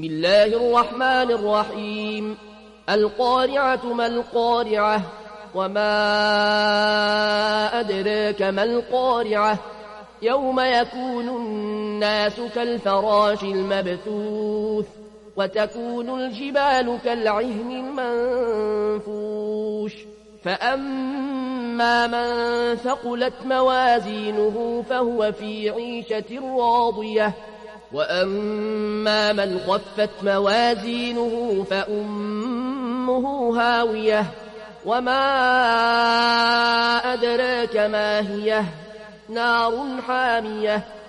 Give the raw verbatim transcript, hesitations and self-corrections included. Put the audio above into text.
بسم الله الرحمن الرحيم القارعة ما القارعة وما أدراك ما القارعة يوم يكون الناس كالفراش المبثوث وتكون الجبال كالعهن المنفوش فأما من ثقلت موازينه فهو في عيشة راضية وأما من خفت موازينه فأمه هاوية وما أدراك ما هي نار حامية